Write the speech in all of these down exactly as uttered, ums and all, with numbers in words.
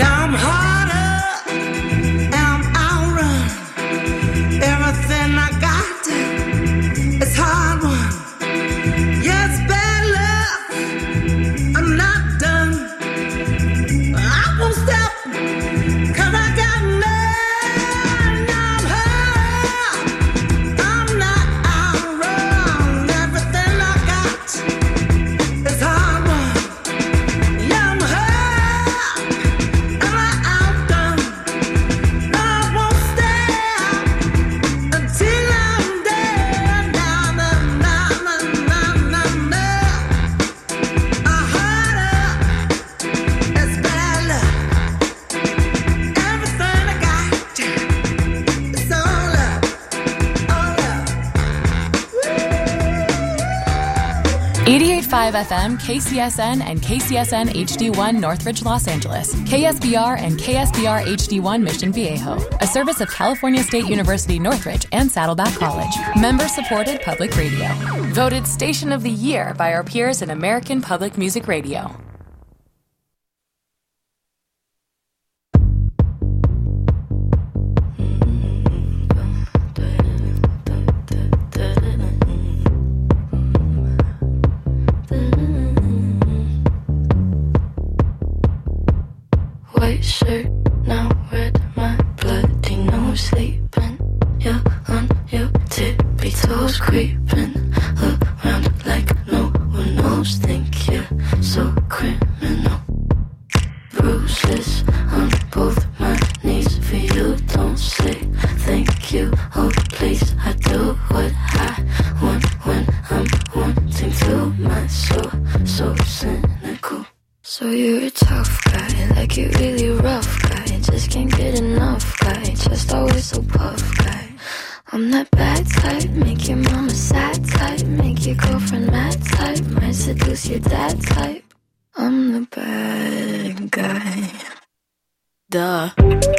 I'm harder and I'm outrun. Everything I got, it's hard one. Yes, bad luck, I'm not done. I won't stop, cause I got none. I'm hurt, I'm not outrun. Everything I got, it's hard one. Yeah, I'm hurt, am I outdone? I won't stop until I'm dead. Nah, nah, nah, nah, nah, nah, nah. I heard her, it's bad luck. Everything I got, it's all up, all up. eighty-eight point five F M, K C S N, and K C S N H D one Northridge, Los Angeles. K S B R and K S B R H D one Mission Viejo. A service of California State University Northridge and Saddleback College. Member-supported public radio. Voted Station of the Year by our peers in American Public Music Radio. White shirt, now red, my bloody nose sleeping. You're on your tippy toes, creeping around like no one knows. Think you're so criminal. Bruises on both my knees for you. Don't say thank you, oh please. I do what I want when I'm wanting to. My soul, so cynical. So you're a tough guy, like you're really rough guy. Just can't get enough guy, just always so puff guy. I'm that bad type, make your mama sad type. Make your girlfriend mad type, might seduce your dad type. I'm the bad guy. Duh.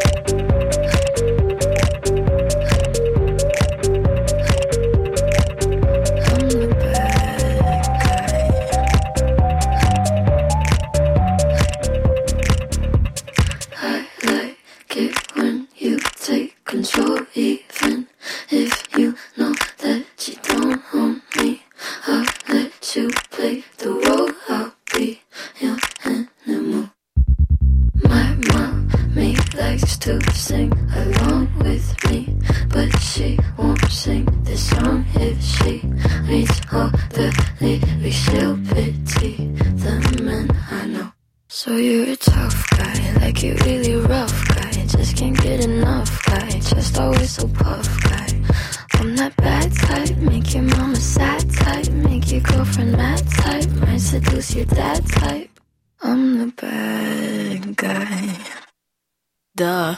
Control, even if you know that you don't own me. I'll let you play the role. I'll be your animal. My mommy likes to sing along with me, but she won't sing this song if she reads all the lyrics. She'll pity the men I know. So you're a tough guy, like you're really rough guy. Just can't get enough guy, just always so puff guy. I'm that bad type, make your mama sad type. Make your girlfriend mad type, might seduce your dad type. I'm the bad guy. Duh.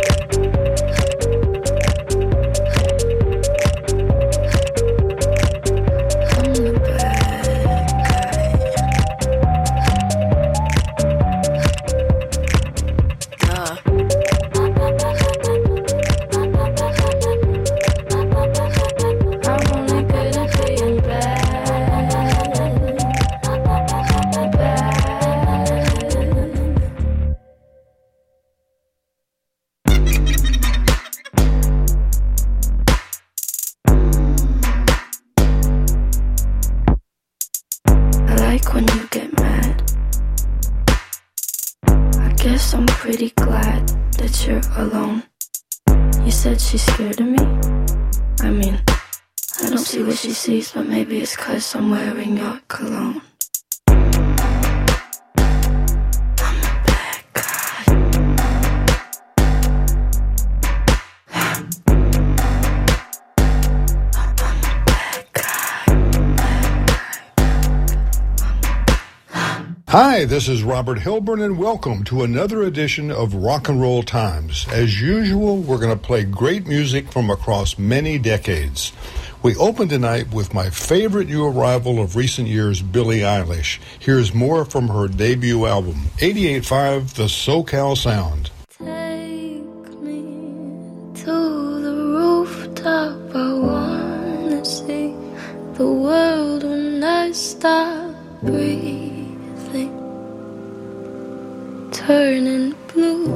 When you get mad, I guess I'm pretty glad that you're alone. You said she's scared of me. I mean, I don't see what she sees, but maybe it's 'cause I'm wearing your cologne. Hi, this is Robert Hilburn, and welcome to another edition of Rock and Roll Times. As usual, we're going to play great music from across many decades. We open tonight with my favorite new arrival of recent years, Billie Eilish. Here's more from her debut album, eighty-eight point five, The SoCal Sound. Take me to the rooftop, I wanna see the world when I stop breathing. Turning blue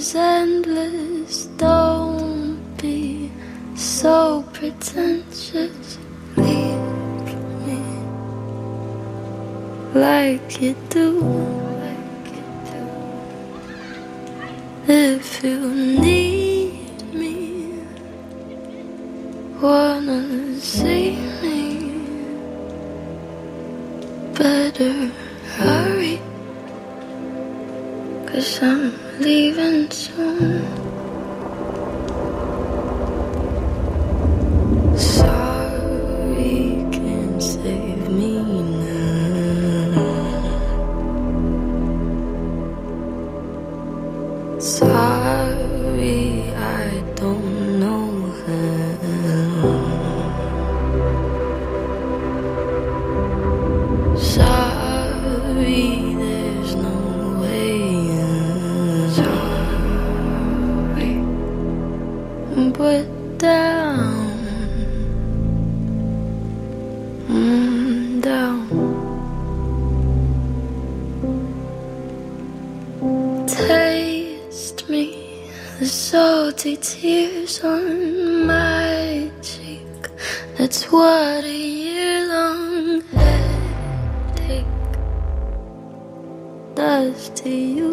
is endless. Don't be so pretentious. Leave me like you do. Like you do. If you need me, wanna see me, better hurry, 'cause I'm leaving soon. Sorry can't save me now. Sorry I don't know how. Sorry there's no way out. Sorry, but down, mm, down. Taste me, the salty tears on my cheek. That's what a year-long headache does to you.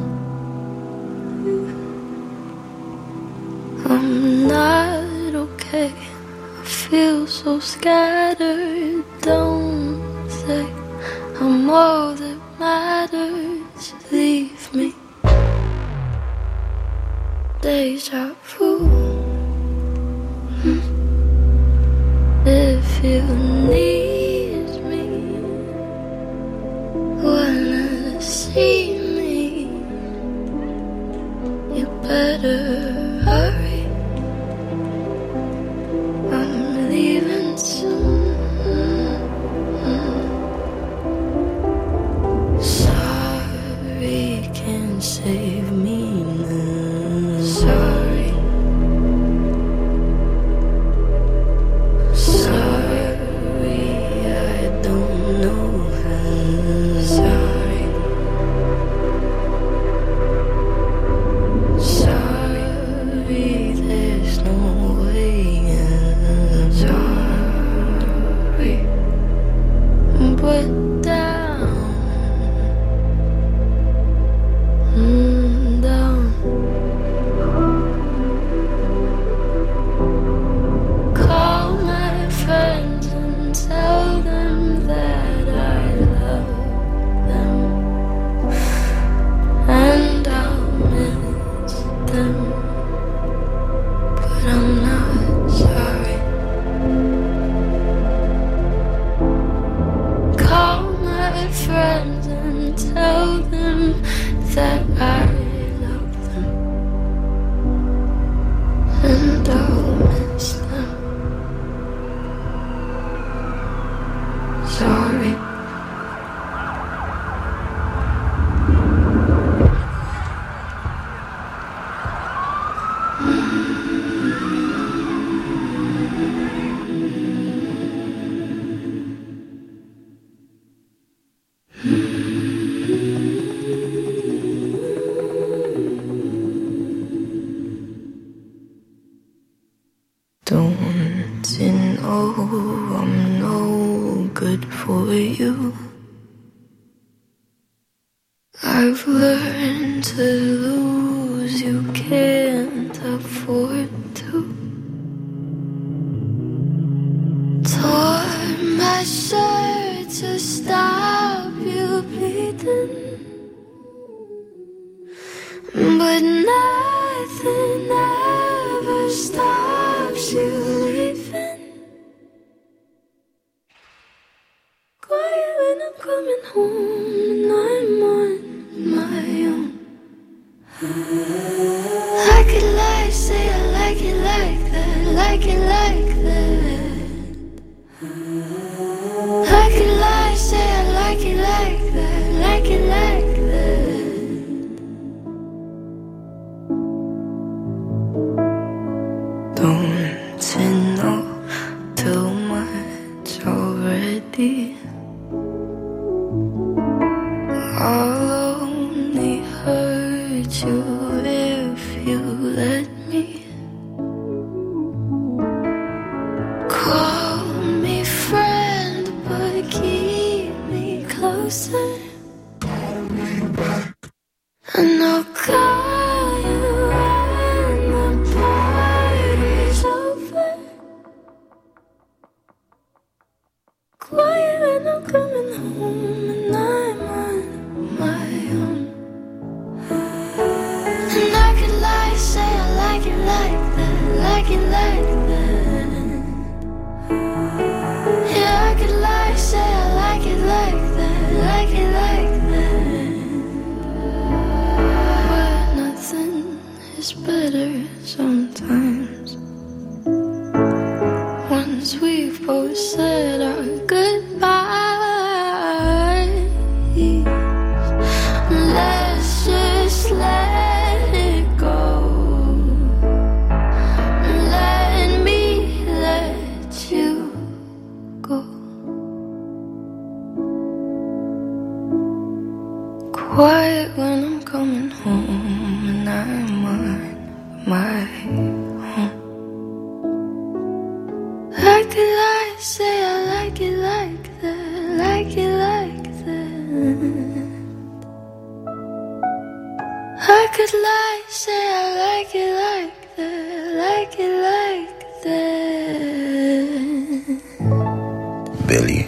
I'm not okay, I feel so scattered. Don't say I'm all that matters. Leave me. Deja vu. If you need me, wanna see me, you better hurry. I'm leaving soon. Sorry can't save me now. Sorry. Sorry I don't know how. Sorry. Sorry there's no way out. Sorry, but down, mm, down. Call my friends and tell them that I love them, and I'll miss them, but I'm not sorry. Call my friends and tell them that I love them, and I'll miss them. Sorry. Don't you know I'm no good for you? I've learned to lose, you can't afford to. Tore my shirt to stop you bleeding, but nothing ever stops you leaving. Quiet when I'm coming home and I'm on my own. I could lie, say I like it like that, like it like that. I could lie, say I like it like that, like it like that. Don't you know too much already? I'll only hurt you if same. And I'll call you when the party's over. Quiet when I'm coming home and I'm on my own. And I could lie, say I like it like that, like it like that. Yeah, I could lie, say I like it like that, like it like that. But nothing is better sometimes. Once we've both said our goodbyes, let's just let it go. Let me let you go. Quiet when I'm coming home and I'm on my own. I could lie, say I like it like that, like it like that. I could lie, say I like it like that, like it like that. Billy.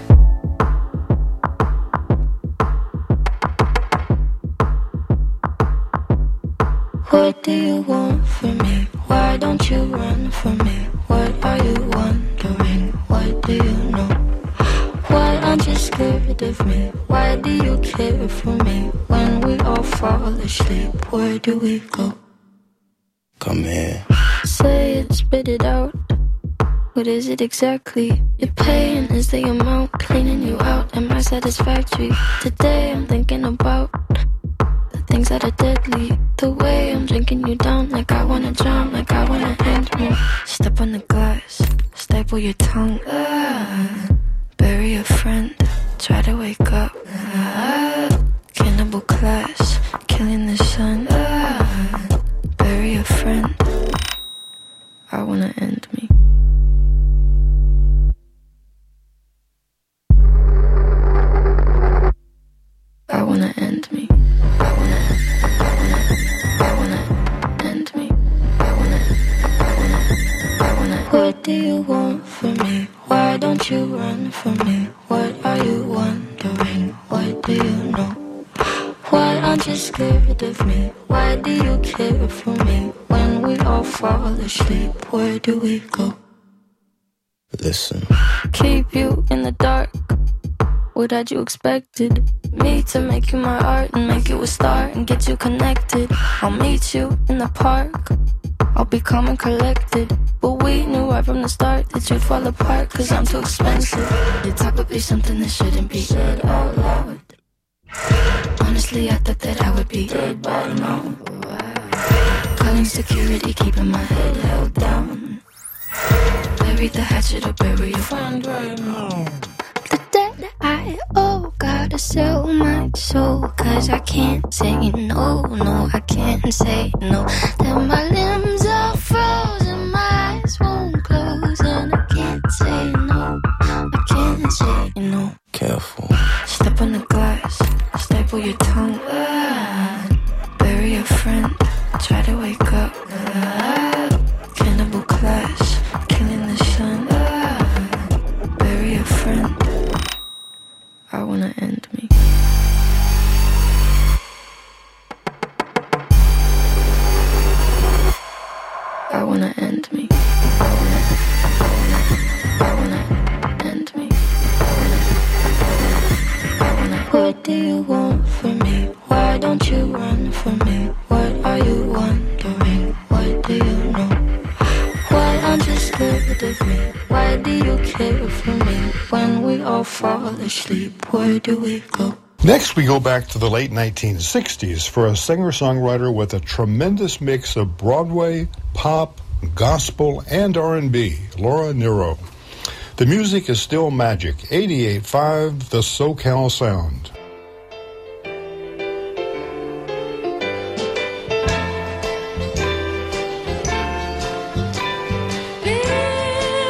What do you want from me? Why don't you run from me? What are you wondering? What do you know? Why aren't you scared of me? Why do you care for me? When we all fall asleep, where do we go? Come here. Say it, spit it out. What is it exactly? Your pain is the amount cleaning you out. Am I satisfactory? Today I'm thinking about the things that are deadly. The way I'm drinking you down, like I wanna drown, like I wanna end me. Step on the glass, staple your tongue. Ah, bury a friend, try to wake up. Ah, cannibal class, killing the sun. Ah, bury a friend. I wanna end me. I wanna end me. I wanna, I wanna, I wanna end me. I wanna, I wanna, I wanna. What do you want from me? Why don't you run from me? What are you wondering? What do you know? Why aren't you scared of me? Why do you care for me? When we all fall asleep, where do we go? Listen. Keep you in the dark. What had you expected? Me to make you my art and make you a star and get you connected. I'll meet you in the park. I'll be calm and collected. But we knew right from the start that you'd fall apart, cause I'm too expensive. Your talk would be something that shouldn't be said out loud. Honestly, I thought that I would be dead by now. Calling security, keeping my head held down. Bury the hatchet or bury your friend right now. The debt I owe, gotta sell my soul, cause I can't say no, no, I can't say no. Then my limbs are frozen, my eyes won't close, and I can't say no, I can't say no. Careful. Step on the glass, staple your tongue. Ah, bury a friend, try to wake up. Ah, cannibal class, killing the sun. Ah, bury a friend. I wanna end me. I wanna end me. I wanna, I wanna, I wanna end me. I wanna, I wanna. What do you want from me? Why don't you run from me? What are you wondering? What do you know? Why aren't you scared of me? Why do you care for me? When we all fall asleep, where do we go? Next, we go back to the late nineteen sixties for a singer-songwriter with a tremendous mix of Broadway, pop, gospel, and R and B, Laura Nyro. The music is still magic. eighty-eight point five, the SoCal Sound.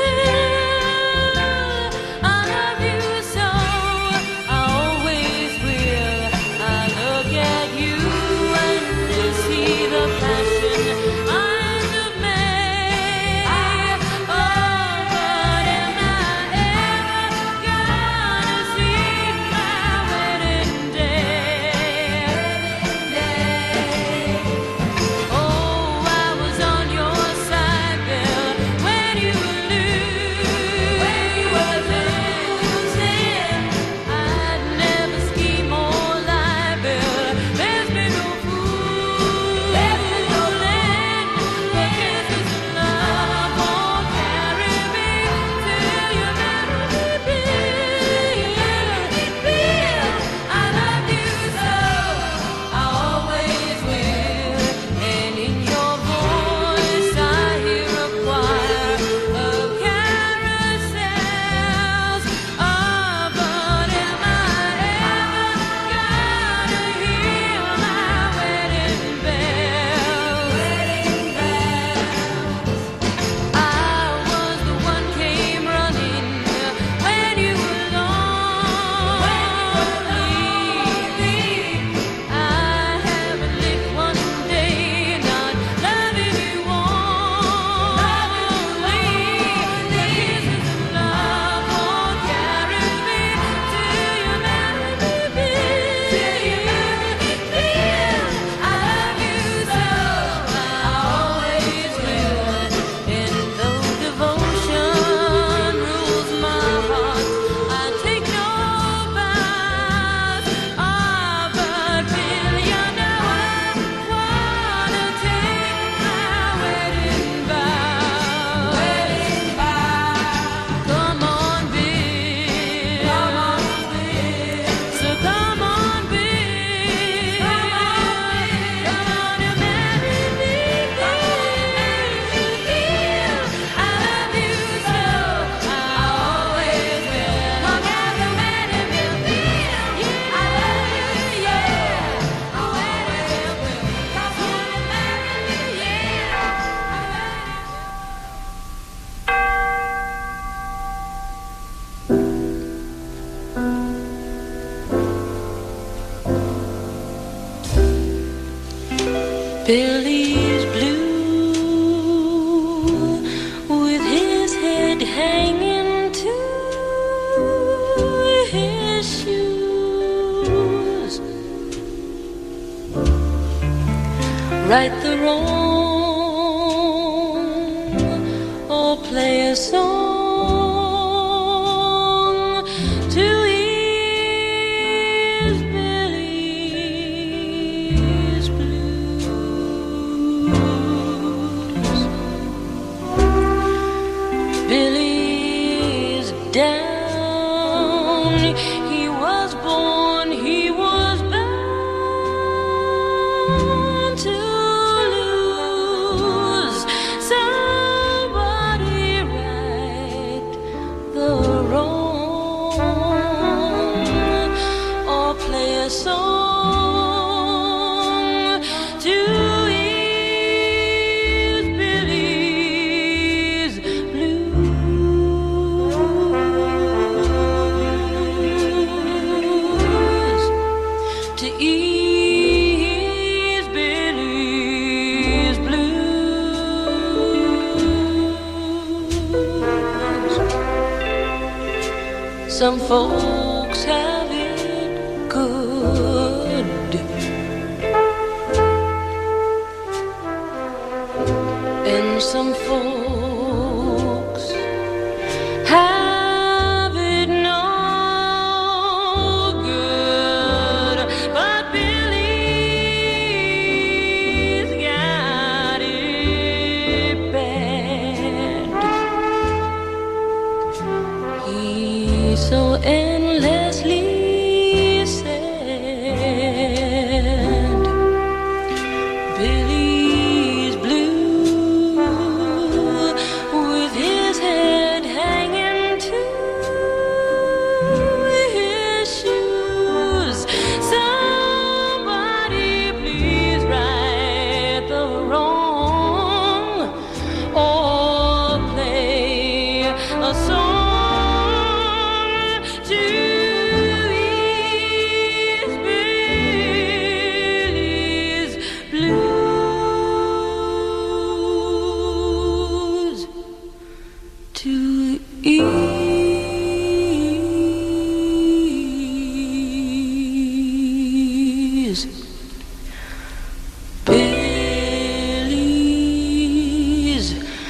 I love you so, I always will. Billy's blue, with his head hanging to his shoes. Right the wrong, or play a song to ease Billy's blues. Billy's down, he was born, he was bound to lose. Somebody right the wrong, or play a song to ease Billy's blues. To ease Billy's blues. Some folks have it good, and some folks have it no good. But Billy's got it bad. He's so endlessly sad. Billy's blue, with his head hanging to his shoes. Somebody please right the wrong, or play a song to ease Billy's blues. To ease Billy's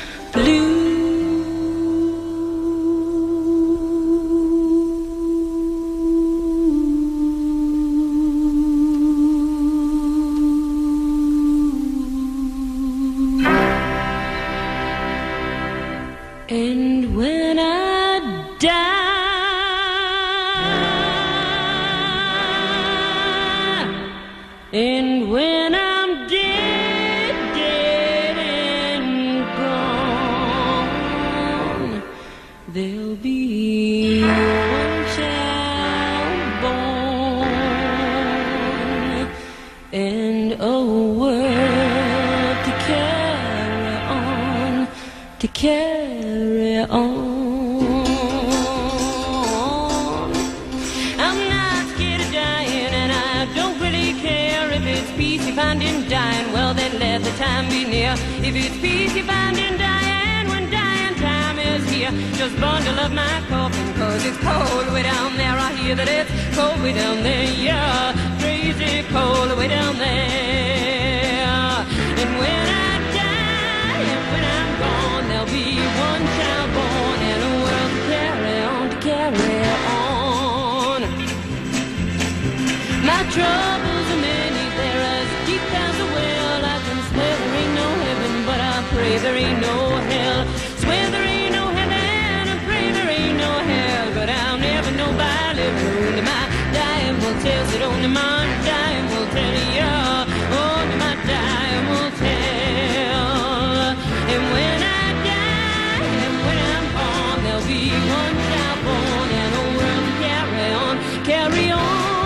blues. And when I die, and when I'm dead, dead and gone, there'll be one child born, and a world to carry on, to carry on. I'm not scared of dying, and I don't really care if it's peace you find in dying. Well, then let the time be near. If it's peace you find in dying, when dying time is here, just bundle up my coffin, cause it's cold way down there. I hear that it's cold way down there, yeah, crazy cold way down there. And when I die, and when I'm gone, there'll be one child born, and a world to carry on, to carry on. My troubles are many, they're as deep as a well. I can swear there ain't no heaven, but I pray there ain't no hell. Swear there ain't no heaven, I pray there ain't no hell. But I'll never know by living, only my dying will tell. Said only my dying will tell ya, only my dying will tell. And when I die, and when I'm gone, there'll be one child born, and a world to carry on, carry on.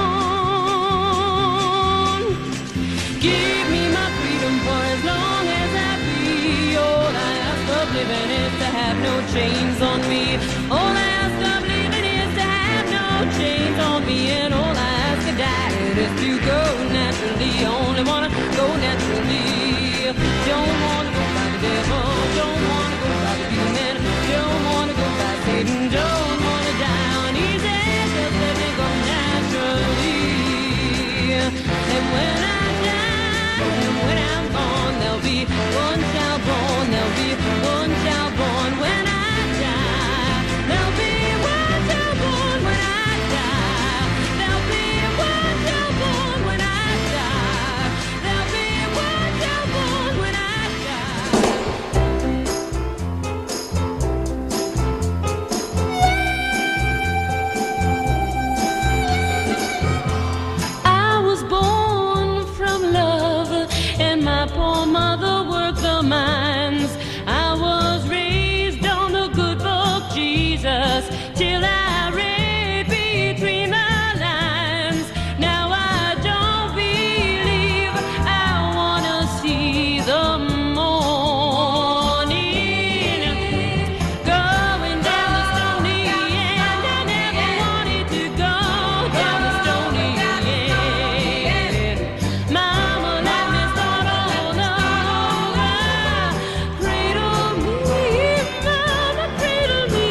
Give me my freedom for as long as I be. All I ask of living is to have no chains on me. All I ask of living is to have no chains on me. And all I ask of dying just to go naturally. Only wanna go naturally. Don't wanna go by the devil. Don't wanna go by the human. Don't wanna go by Satan. Don't wanna die on easy. Just let me go naturally. And when I die, and when I'm born, there'll be one child born. There'll be one child born when I die. There'll be one child born when I die. There'll be one child born when I die. There'll be one child born when I I was born from love, and my poor mother worked the mines. I was raised on the good book Jesus till I read between the lines. Now I don't believe I wanna see the morning going down the stony end. I never wanted to go down the stony end. Mama let me start all over. Cradle me, mama, cradle me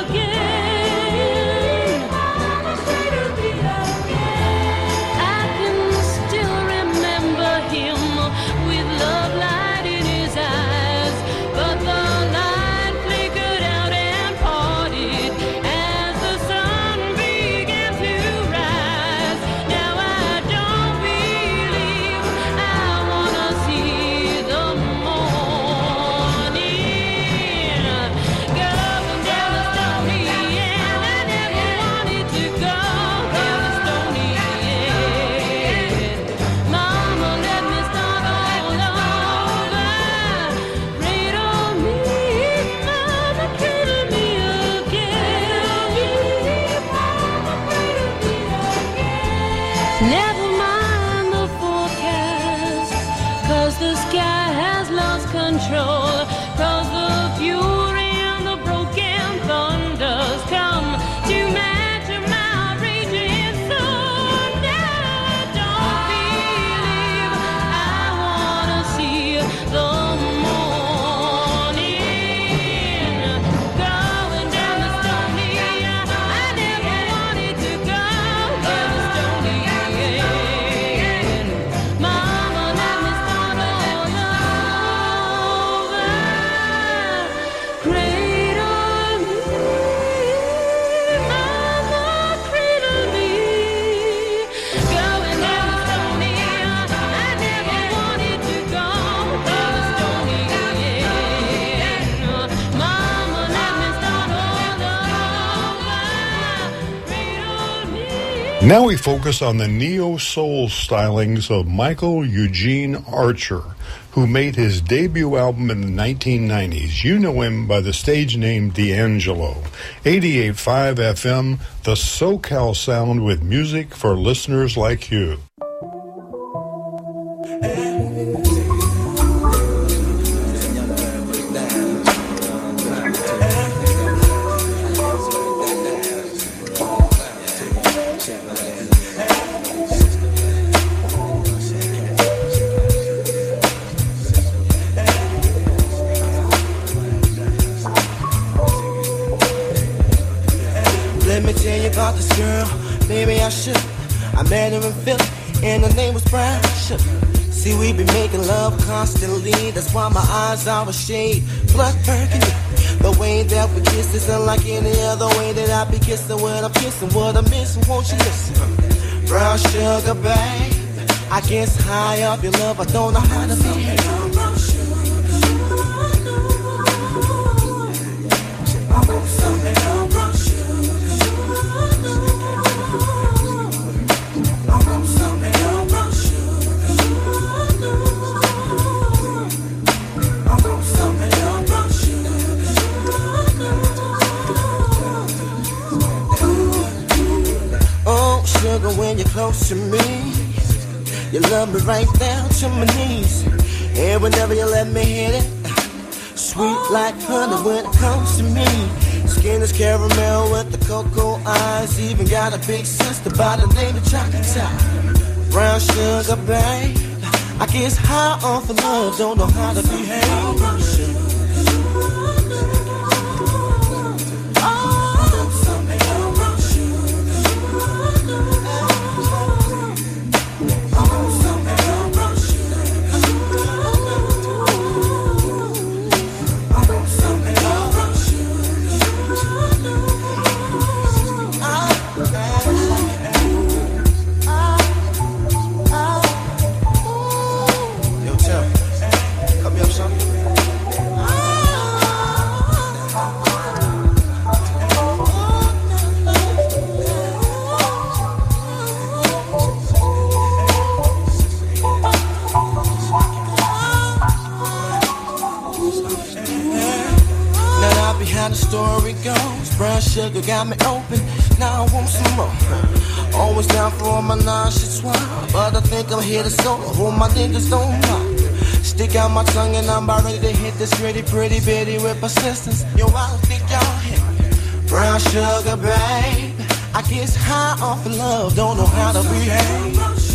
again. Mama, cradle me again. I can still remember him with love light in his eyes, but the light flickered out and parted as the sun began to rise. Now I don't believe I wanna see the morning going down the stony end. I never wanted to go down the stony end. Mama let me start all over. Cradle me, mama, cradle me again. Mama, cradle me again. Never mind the forecast, 'cause the sky has lost control. 'Cause the fury and the broken thunders come to match my raging soul. Now I don't believe I wanna see the morning going down the stony. I never wanted to go down the stony end. Mama let me start all over. Cradle me, mama, cradle me going down the stony. I never wanted to go down the stony end. Mama let me start all over. Cradle me. Now we focus on the neo-soul stylings of Michael Eugene Archer, who made his debut album in the nineteen nineties. You know him by the stage name D'Angelo. eighty-eight point five F M, the SoCal sound with music for listeners like you. Let me tell you about this girl, maybe I should. I met her in Philly, and her name was Brown Sugar. See, we be making love constantly, that's why my eyes are a shade blood burgundy. The way that we kiss is unlike any other way that I be kissing when I'm kissing. What I'm missing, won't you listen? Brown sugar, babe, I guess high up your love, I don't know how to behave. Brown sugar, I want something on brown sugar. I want something on brown sugar. I want something on brown sugar. Oh, sugar, when you're close to me, you love me right down to my knees. And whenever you let me hit it, sweet like honey when it comes to me. Skin is caramel with the cocoa eyes. Even got a big sister by the name of Chocolate Top. Brown sugar, babe. I guess high off of love, don't know how to behave. Sugar got me open, now I want some more. Always down for all my nonchalant, but I think I'm here to solo. All my niggas don't mind. Stick out my tongue and I'm about ready to hit this pretty, pretty bitty with persistence. Yo, I don't think y'all hit me. Brown sugar, babe. I guess high off of love, don't know how to behave.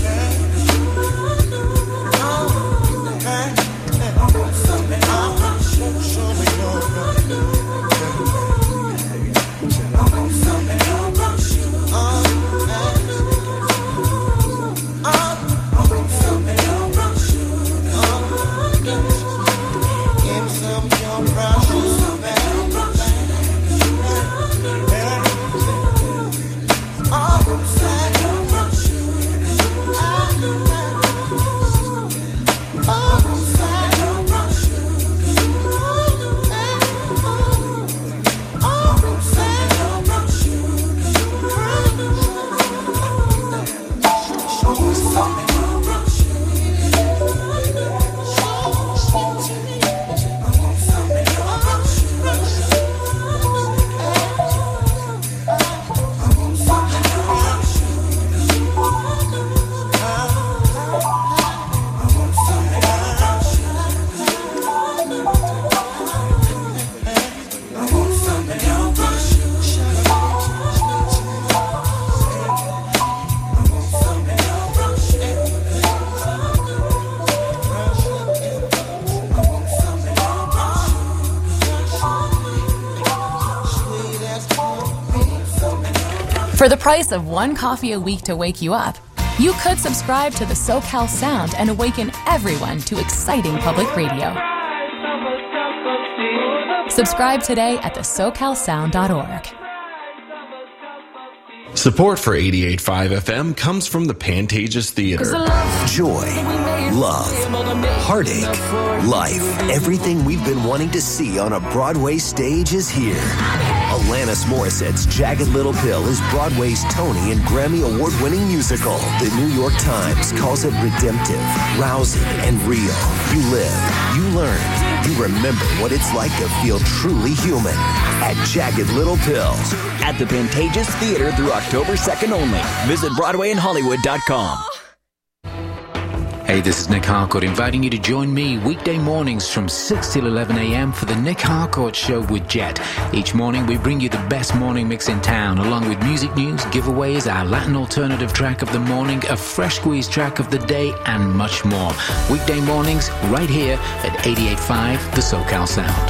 For the price of one coffee a week to wake you up, you could subscribe to the SoCal Sound and awaken everyone to exciting public radio. Subscribe today at the socal sound dot org. Support for eighty-eight point five F M comes from the Pantages Theater. Joy, love, heartache, life. Everything we've been wanting to see on a Broadway stage is here. Alanis Morissette's Jagged Little Pill is Broadway's Tony and Grammy Award-winning musical. The New York Times calls it redemptive, rousing, and real. You live, you learn, you remember what it's like to feel truly human at Jagged Little Pill. At the Pantages Theater through October second only. Visit Broadway in Hollywood dot com. Hey, this is Nick Harcourt inviting you to join me weekday mornings from six till eleven a.m. for the Nick Harcourt Show with Jet. Each morning we bring you the best morning mix in town, along with music news, giveaways, our Latin alternative track of the morning, a fresh squeeze track of the day, and much more. Weekday mornings right here at eighty-eight point five The SoCal Sound.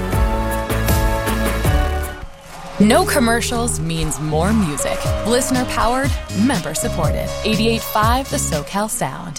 No commercials means more music. Listener powered, member supported. eighty-eight point five The SoCal Sound.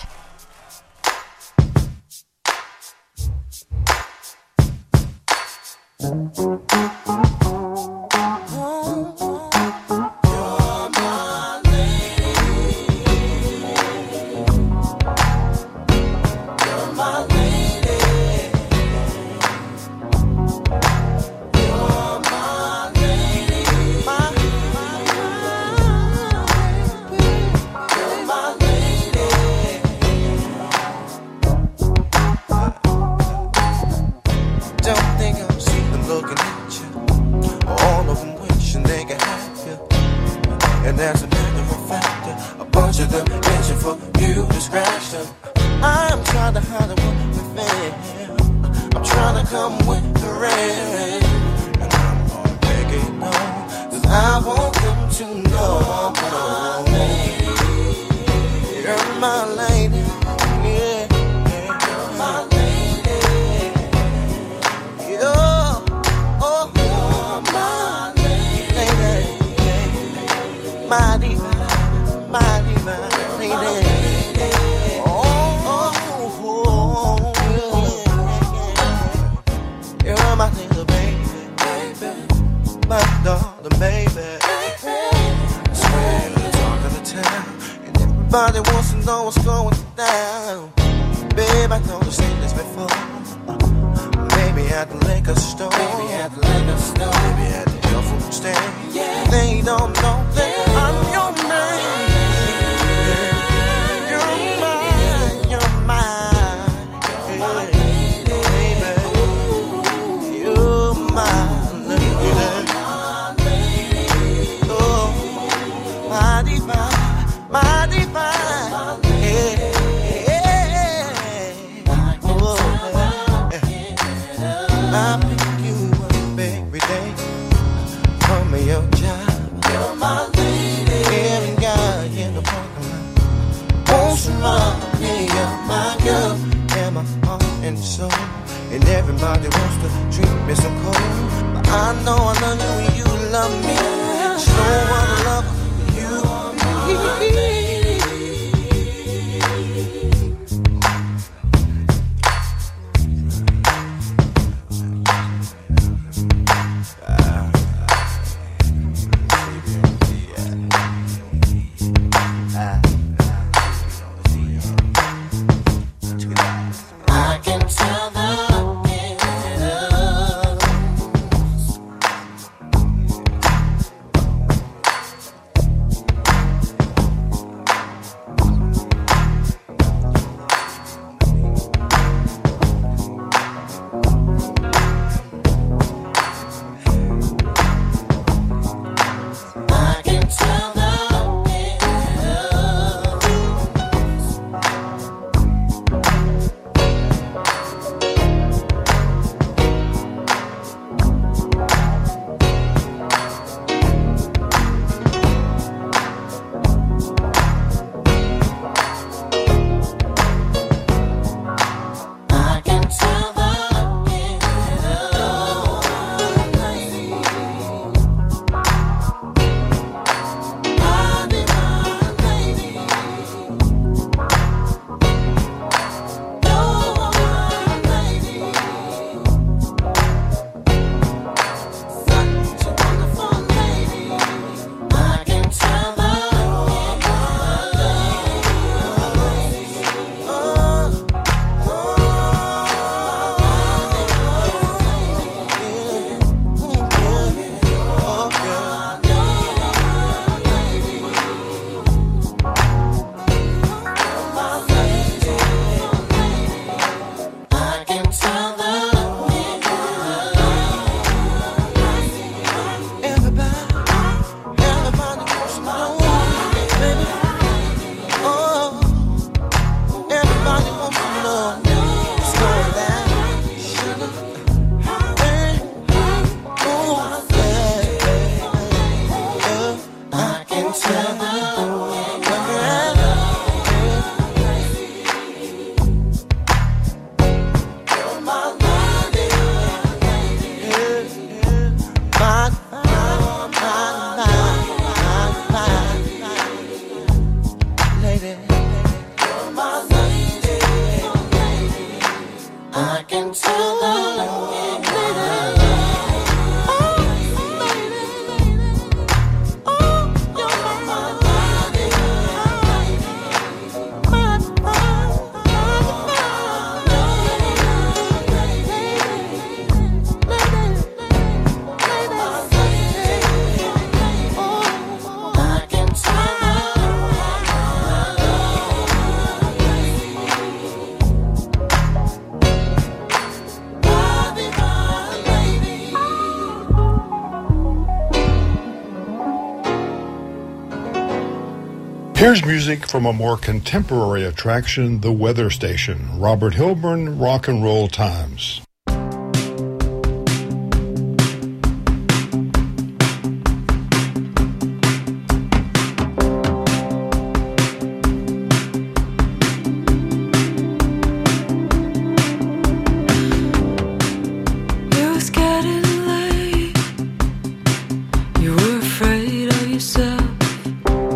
I want them to know, my lady, you're my my divine, my divine lady. Oh, oh, oh, you're my little baby, my darling baby. Swear the talk of the town, and everybody wants to know what's going down. Babe, I know you've seen this before. Maybe at the liquor store, maybe at the liquor store, maybe at the health food stand. Yeah. They don't know that I'm your man. You're mine, you're mine, baby. You're my lady. Oh, my divine, my divine. Yeah. I pick you up every day from your job. You're my lady. Every guy in the parking lot wants to love me. You're my girl, and my heart and soul. And everybody wants to treat me so cold, but I know I love you and you love me. There's no other love you. Here's music from a more contemporary attraction, the weather station. Robert Hilburn, Rock and Roll Times. You were afraid of yourself.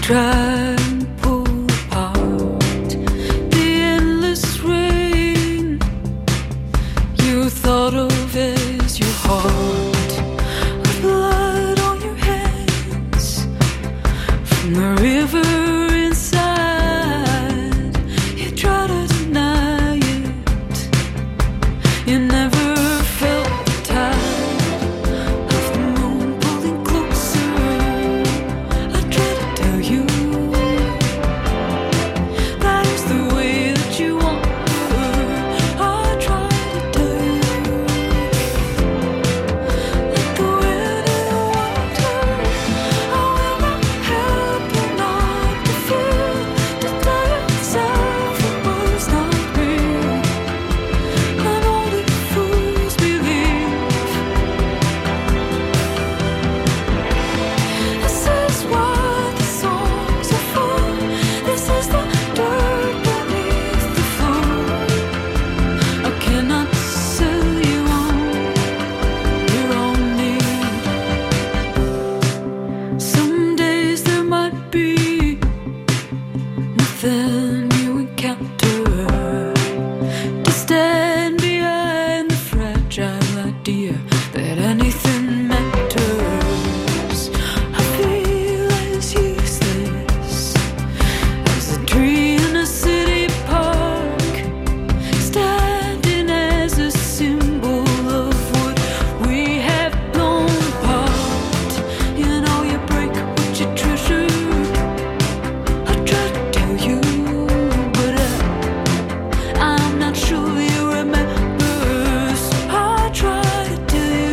try and pull apart the endless rain you thought of as your heart, with blood on your hands from the river inside. You try to deny it, you never felt the tide of the moon pulling closer. I try to tell you that is the way that you want her. I try to tell you like the wind in the water. I will not help you not to feel, to tell yourself it was not real. I know that fools believe. This is what the songs are for. This is the dirt beneath the floor. I cannot sell you on your own need. Some days there might be nothing you encounter to stand behind the fragile idea that anything matters. I feel as useless as a tree in a city park, standing as a symbol of what we have blown apart. You know you break what you treasure. I try to tell you, but I, I'm not sure you remember. So I try to tell you,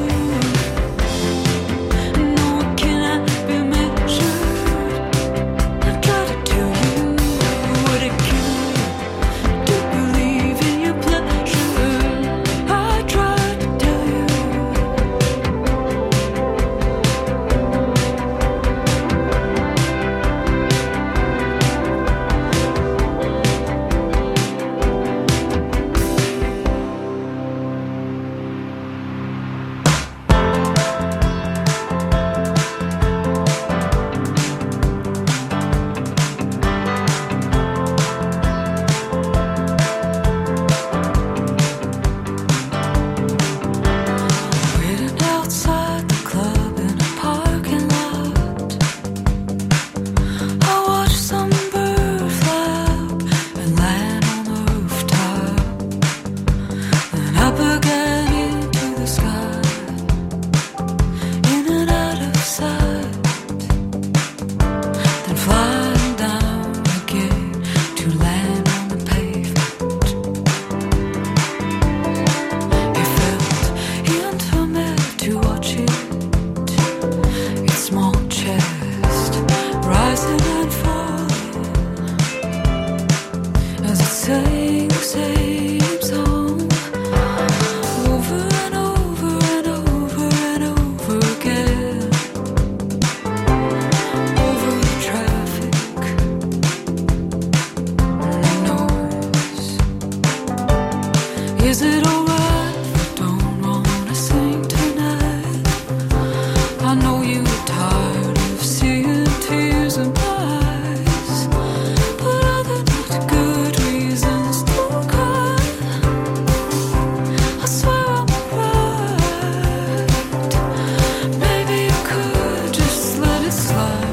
no, it cannot be measured. I try to tell you what it can to believe in your pleasure. I try to tell you. Waited outside the club in a parking lot. I watched some bird fly up and land on the rooftop, and up again into the sky, in and out of sight, then flying down again to land on the pavement. It felt intimate to watch it, its small chest rising and falling as it sang the same song over and over and over and over again, over the traffic and the noise. Is it alright if I don't wanna sing tonight? I know you're tired of seeing tears in my eyes, but are there not good reasons to cry? I swear I'm alright. Maybe you could just let it slide.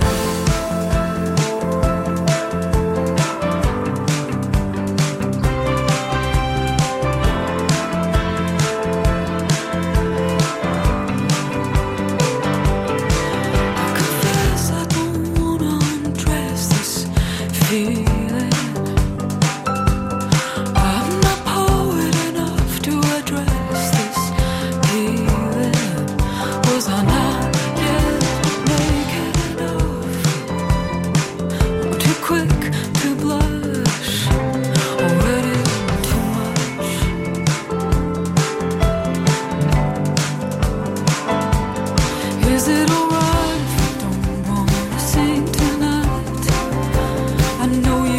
I confess I don't wanna undress this feeling. I'm not poet enough to address this feeling. Was I not yet naked enough? Or too quick to blush? Already too much? Is it alright if I don't wanna sing tonight? I know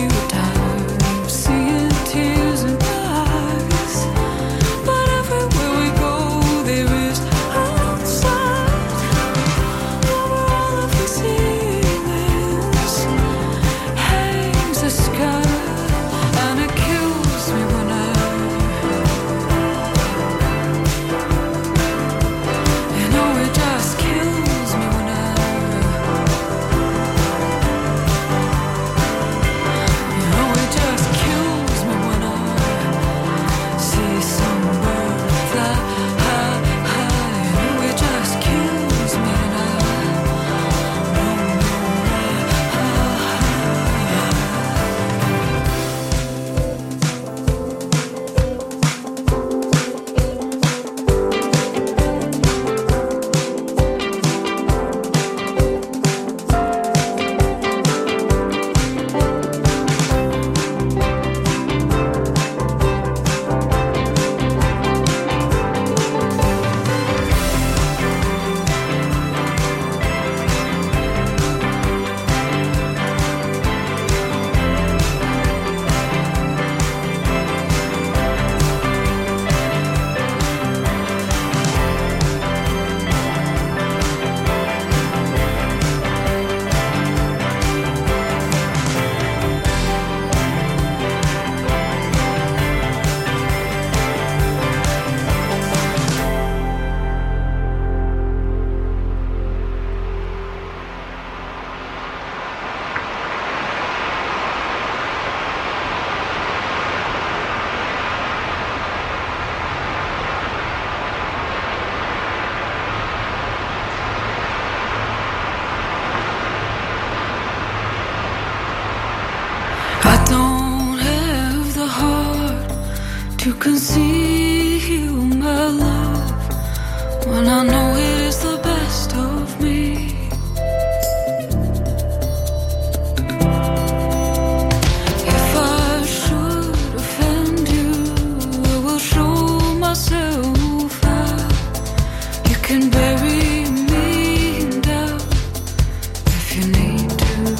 to conceal my love when I know it is the best of me. If I should offend you, I will show myself out. You can bury me in doubt if you need to.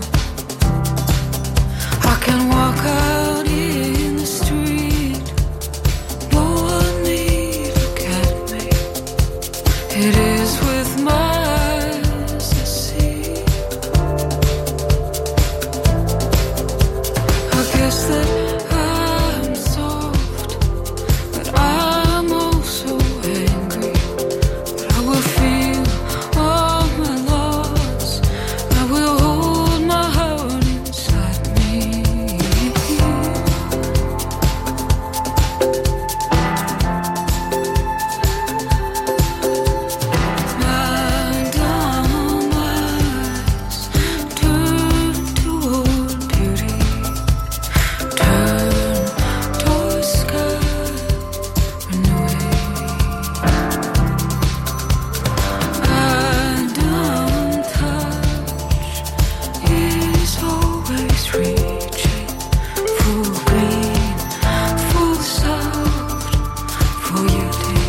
I can walk out in the street, no one need look at me. It is with my eyes I see. I guess that I'm soft, but I'm also angry. But I will feel all my loss. I will hold my heart inside me. My dumb eyes turn toward beauty, turn toward sky, renewing. My dumb touch is always reaching for green, for soft, for beauty.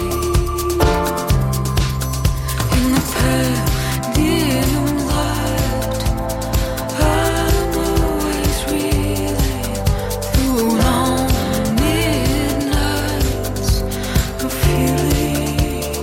In the pale dim light, I'm always reeling through long midnights of feeling.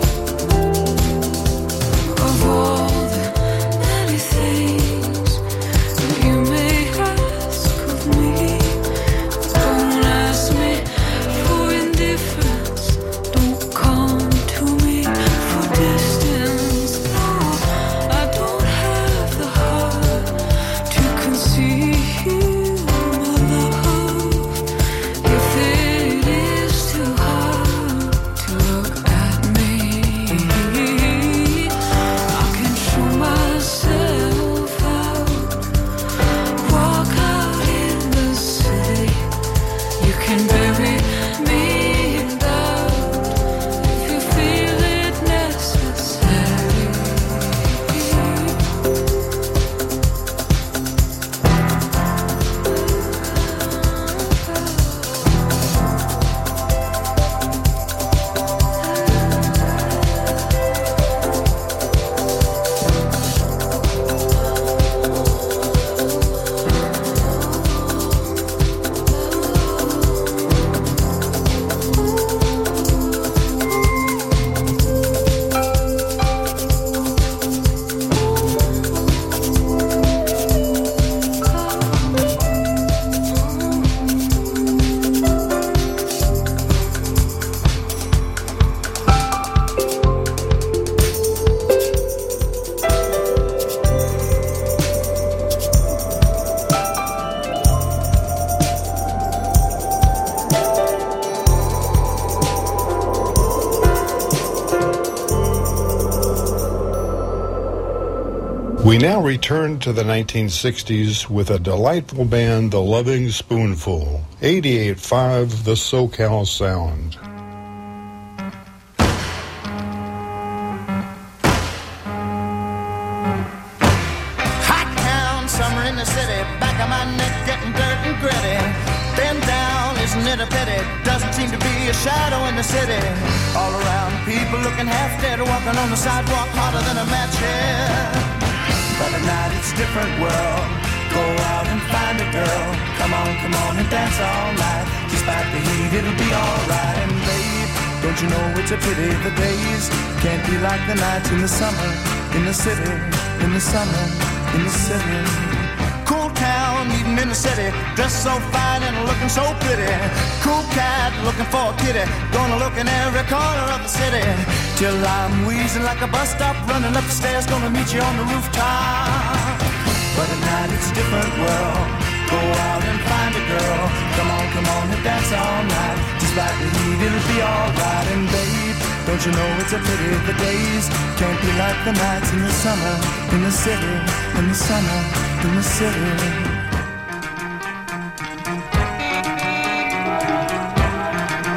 Of all the many things that you may ask of me, don't ask me for indifference, don't come to me for distance. No, I don't have the heart to conceal my love. If it is too hard to look at me, I can show myself out, walk out in the city. You can bury me in doubt if you feel it necessary. We now return to the nineteen sixties with a delightful band, The Loving Spoonful, eighty-eight point five The SoCal Sound. Hot town, summer in the city, back of my neck getting dirt and gritty. Bend down, isn't it a pity? Doesn't seem to be a shadow in the city. All around, people looking half dead, walking on the sidewalk harder than a match here. But at night it's a different world. Go out and find a girl. Come on, come on and dance all night. Despite the heat, it'll be alright. And babe, don't you know it's a pity the days can't be like the nights in the summer, in the city, in the summer, in the city. Cool town, meeting in the city, dressed so fine and looking so pretty. Cool cat, looking for a kitty, gonna look in every corner of the city. Till I'm wheezing like a bus stop, running up the stairs, gonna meet you on the rooftop. But at night it's a different world. Go out and find a girl. Come on, come on and dance all night. Despite the heat, it'll be alright. And babe, don't you know it's a pity the days can't be like the nights in the summer, in the city, in the summer, in the city.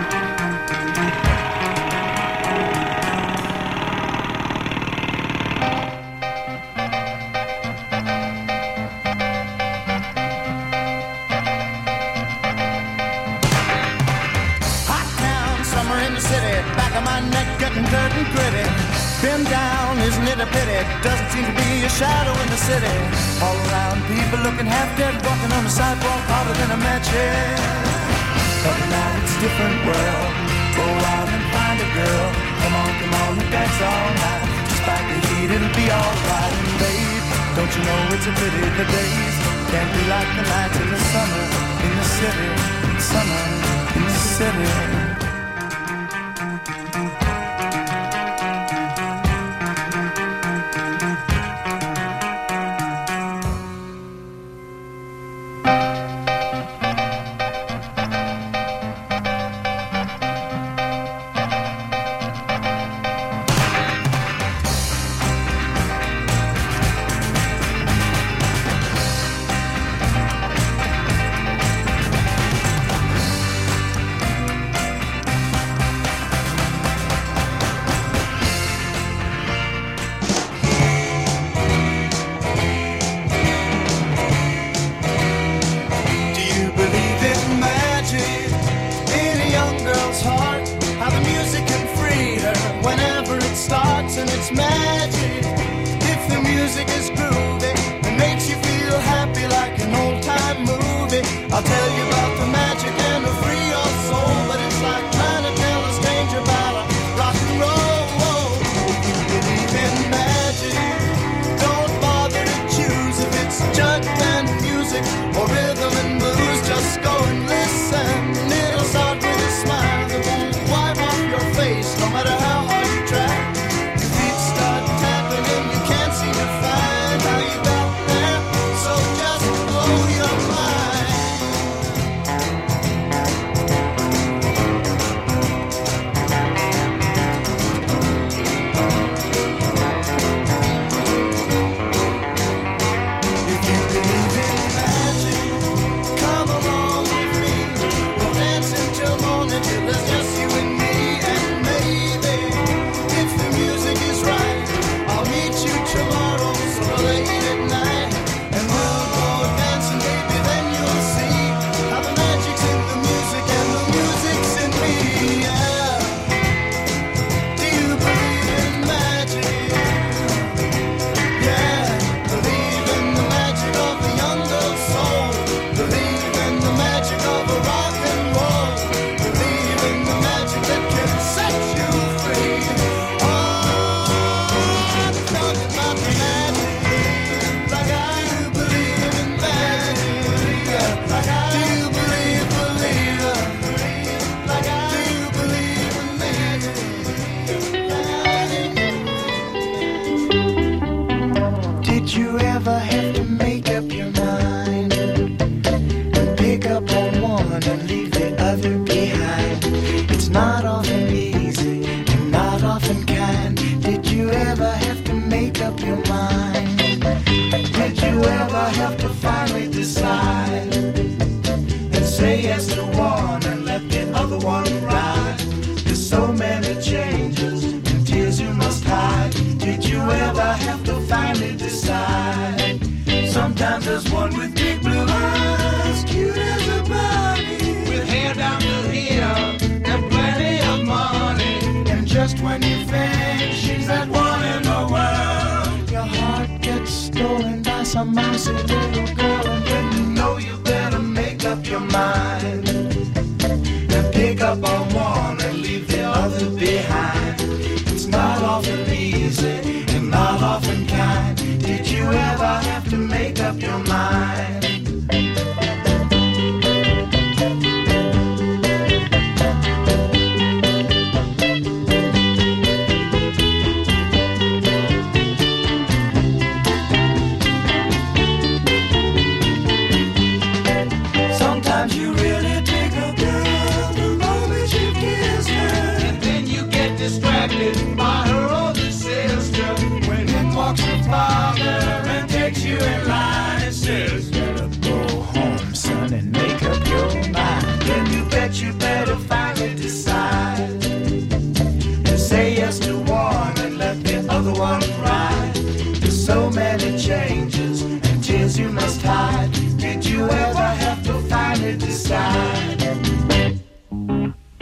a pity. Doesn't seem to be a shadow in the city. All around, people looking half dead, walking on the sidewalk harder than a match head. But now it's a different world. Go out and find a girl. Come on, come on, and dance all night. Despite the heat, it'll be alright. And babe, don't you know it's a pity the days can't be like the nights in the summer in the city. Summer in the city.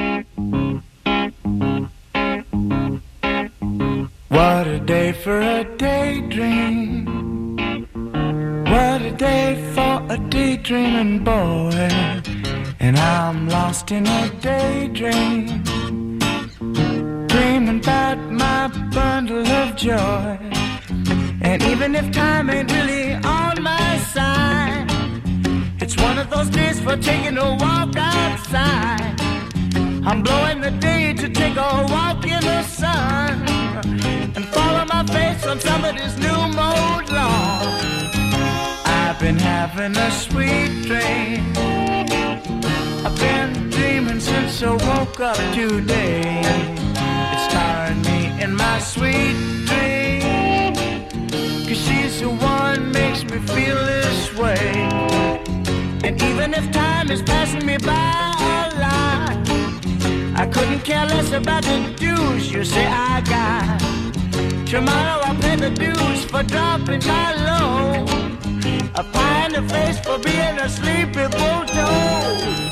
What a day for a a daydreaming boy, and I'm lost in a daydream, dreaming about my bundle of joy. And even if time ain't really on my side, it's one of those days for taking a walk outside. I'm blowing the day to take a walk in the sun and follow my face on somebody's new mode lawn. I've been having a sweet dream. I've been dreaming since I woke up today. It's tiring me in my sweet dream, 'cause she's the one makes me feel this way. And even if time is passing me by a lot, I couldn't care less about the dues you say I got. Tomorrow I'll pay the dues for dropping my load, a pie in the face for being a sleepy bulldog.